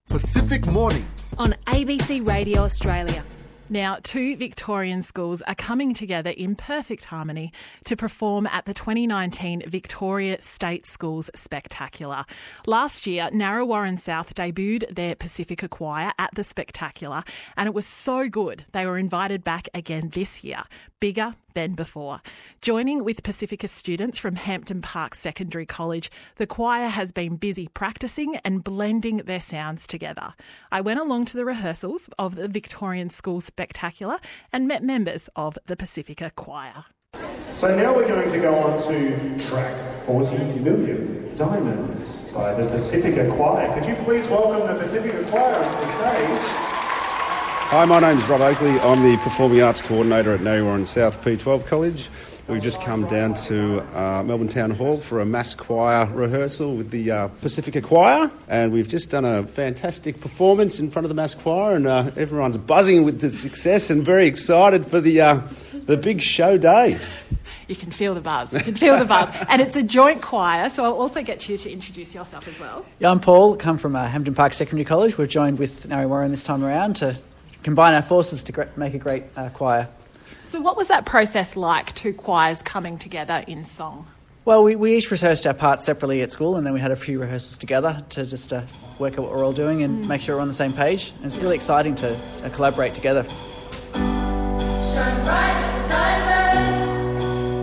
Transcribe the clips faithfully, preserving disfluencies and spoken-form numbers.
Pacific Mornings on A B C Radio Australia. Now, two Victorian schools are coming together in perfect harmony to perform at the twenty nineteen Victoria State Schools Spectacular. Last year, Narre South debuted their Pacifica Choir at the Spectacular, and it was so good they were invited back again this year, bigger than before. Joining with Pacifica students from Hampton Park Secondary College, the choir has been busy practicing and blending their sounds together. I went along to the rehearsals of the Victorian Schools Spectacular and met members of the Pacifica Choir. So now we're going to go on to track forty million Diamonds by the Pacifica Choir. Could you please welcome the Pacifica Choir onto the stage? Hi, my name's Rob Oakley. I'm the Performing Arts Coordinator at Narre South P twelve College. We've just come down to uh, Melbourne Town Hall for a mass choir rehearsal with the uh, Pacifica Choir, and we've just done a fantastic performance in front of the mass choir, and uh, everyone's buzzing with the success and very excited for the uh, the big show day. You can feel the buzz. You can feel the buzz. And it's a joint choir, so I'll also get you to introduce yourself as well. Yeah, I'm Paul, come from uh, Hampton Park Secondary College. We've joined with Narre this time around to combine our forces to gre- make a great uh, choir. So what was that process like, two choirs coming together in song? Well, we, we each rehearsed our parts separately at school, and then we had a few rehearsals together to just uh, work out what we're all doing and mm. make sure we're on the same page. And it's really exciting to uh, collaborate together. Shine bright like a diamond.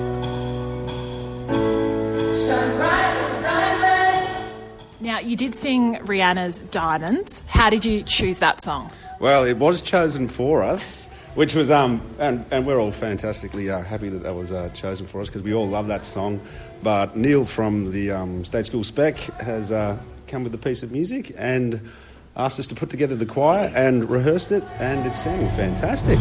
Shine bright like a diamond. Now, you did sing Rihanna's Diamonds. How did you choose that song? Well, it was chosen for us, which was, um, and, and we're all fantastically uh, happy that that was uh, chosen for us because we all love that song. But Neil from the um, State School Spec has uh, come with a piece of music and asked us to put together the choir and rehearsed it, and it's sounding fantastic.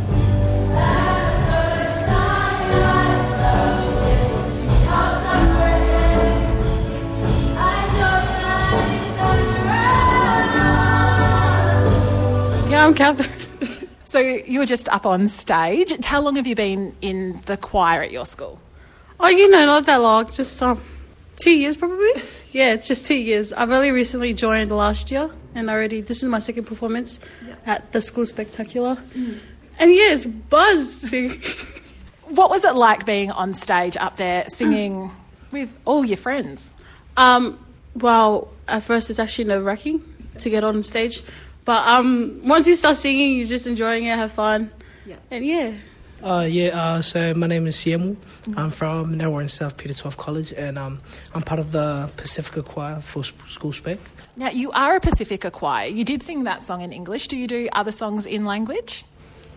Yeah, I'm Catherine. So you were just up on stage. How long have you been in the choir at your school? Oh, you know, not that long. Just um, two years probably. Yeah, it's just two years. I've only recently joined last year, and already this is my second performance yeah. at the School Spectacular. Mm. And yeah, it's buzzing. What was it like being on stage up there singing with all your friends? Um, well, at first it's actually nerve-wracking to get on stage. But um, once you start singing, you're just enjoying it, have fun. Yeah. And yeah. Uh, yeah, uh, so my name is Siemu. Mm-hmm. I'm from Narre South Peter twelve College, and um, I'm part of the Pacifica Choir for School Spec. Now, you are a Pacifica Choir. You did sing that song in English. Do you do other songs in language?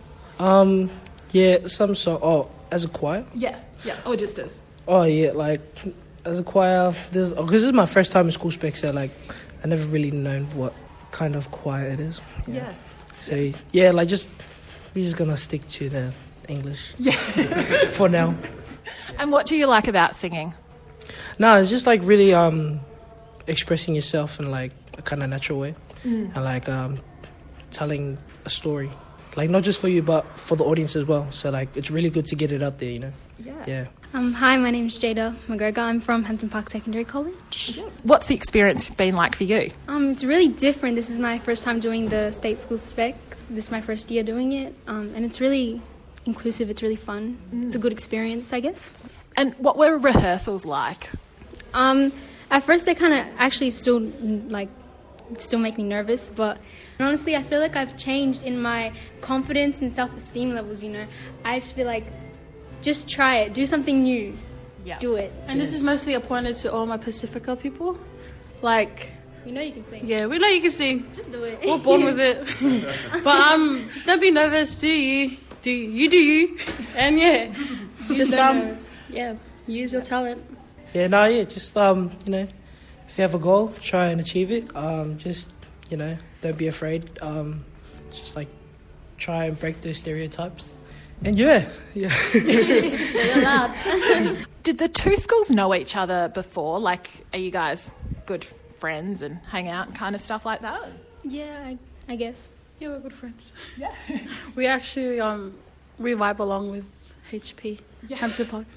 Um, yeah, some song. Oh, as a choir? Yeah, yeah, or just as? Oh, yeah, like, as a choir, this because this is my first time in School Spec, so, like, I never really known what kind of choir it is. Yeah. yeah. So, yeah, like, just, we're just going to stick to the English. Yeah. For now. And what do you like about singing? No, it's just, like, really um, expressing yourself in, like, a kind of natural way. Mm. And, like, um, telling a story. Like, not just for you, but for the audience as well. So, like, it's really good to get it out there, you know? Yeah. Yeah. Um, hi, my name is Jada McGregor. I'm from Hampton Park Secondary College. Yeah. What's the experience been like for you? Um, it's really different. This is my first time doing the State School Spec. This is my first year doing it. Um, and it's really inclusive. It's really fun. Mm. It's a good experience, I guess. And what were rehearsals like? Um, at first, they kind of actually still, like, still make me nervous. But honestly, I feel like I've changed in my confidence and self-esteem levels, you know. I just feel like, just try it. Do something new. Yeah. Do it. And this is mostly appointed to all my Pacifica people. Like, we know you can sing. Yeah, we know you can sing. Just do it. We're born with it. But um, just don't be nervous. Do you? Do you? You do you? And yeah, just um, nerves. yeah, use your talent. Yeah, no, yeah, just um, you know, if you have a goal, try and achieve it. Um, just you know, don't be afraid. Um, just like try and break those stereotypes. And yeah, yeah. Stay allowed. Did the two schools know each other before? Like, are you guys good friends and hang out and kind of stuff like that? Yeah, I, I guess. Yeah, we're good friends. Yeah. We actually, um, we vibe along with H P, yeah. Hampton Park.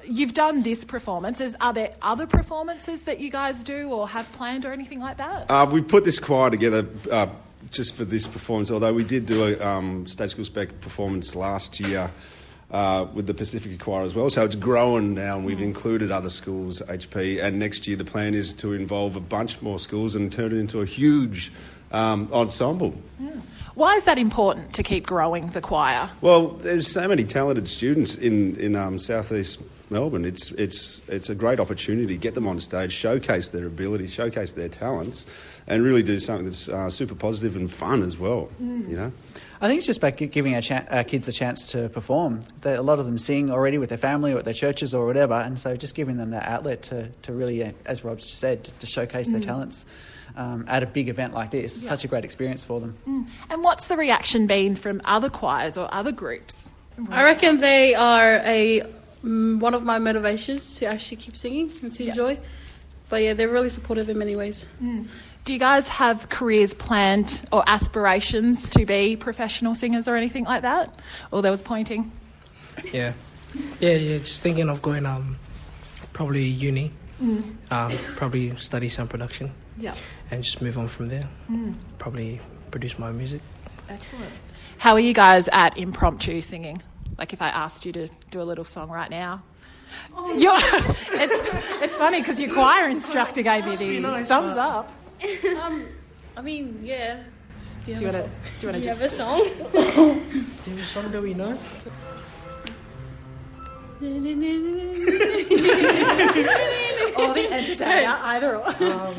you've done this performance. Is, are there other performances that you guys do or have planned or anything like that? Uh, we put this choir together uh, just for this performance, although we did do a um, State School Spec performance last year uh, with the Pacifica Choir as well. So it's grown now, and we've included other schools, H P, and next year the plan is to involve a bunch more schools and turn it into a huge um, ensemble. Yeah. Why is that important to keep growing the choir? Well, there's so many talented students in, in um, southeast Melbourne. It's it's it's a great opportunity to get them on stage, showcase their abilities, showcase their talents, and really do something that's uh, super positive and fun as well. Mm. You know, I think it's just about giving our, cha- our kids a chance to perform. They, a lot of them sing already with their family or at their churches or whatever, and so just giving them that outlet to to really, uh, as Rob said, just to showcase mm. their talents. Um, at a big event like this. It's yeah. such a great experience for them. Mm. And what's the reaction been from other choirs or other groups? I reckon they are a um, one of my motivations to actually keep singing and to yeah. enjoy. But yeah, they're really supportive in many ways. Mm. Do you guys have careers planned or aspirations to be professional singers or anything like that? Or there was pointing? Yeah. Yeah, yeah, just thinking of going um, probably uni, mm. um, probably study some production. Yeah. And just move on from there. Mm. Probably produce my own music. Excellent. How are you guys at impromptu singing? Like if I asked you to do a little song right now. Oh. You're, it's it's funny because your choir instructor gave me the nice, thumbs but... up. Um, I mean, yeah. Do you, do you want to do you want to just have a song? Do you have a song that we know? Or the entertainer, either or. Um,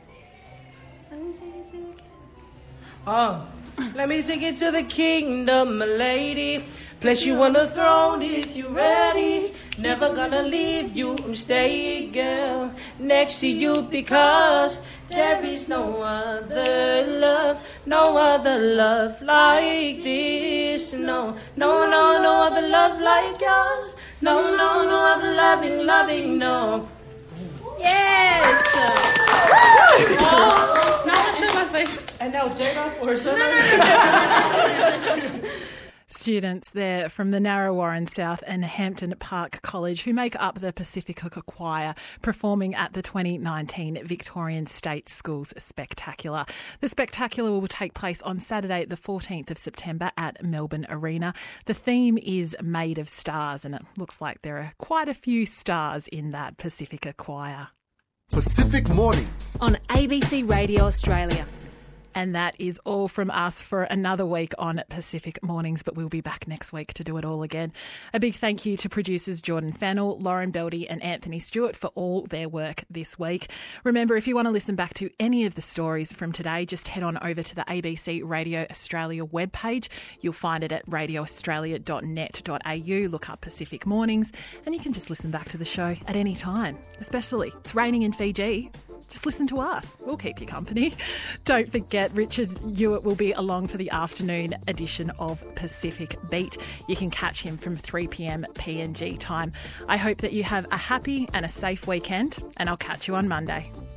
Oh, let me take you to the kingdom, my lady. Place you on the throne if you're ready. Never gonna leave you, I'm staying, girl, next to you because there is no other love, no other love like this. No, no, no, no other love like yours. No, no, no other loving, loving, no. Yes! Oh, now I show my face. And now Jada for her son. Students there from the Narre South and Hampton Park College who make up the Pacifica Choir performing at the twenty nineteen Victorian State Schools Spectacular. The Spectacular will take place on Saturday the fourteenth of September at Melbourne Arena. The theme is Made of Stars, and it looks like there are quite a few stars in that Pacifica Choir. Pacific Mornings on A B C Radio Australia. And that is all from us for another week on Pacific Mornings, but we'll be back next week to do it all again. A big thank you to producers Jordan Fennell, Lauren Beldy and Anthony Stewart for all their work this week. Remember, if you want to listen back to any of the stories from today, just head on over to the A B C Radio Australia webpage. You'll find it at radio australia dot net dot a u. Look up Pacific Mornings and you can just listen back to the show at any time, especially it's raining in Fiji. Just listen to us. We'll keep you company. Don't forget, Richard Hewitt will be along for the afternoon edition of Pacific Beat. You can catch him from three p.m. P N G time. I hope that you have a happy and a safe weekend, and I'll catch you on Monday.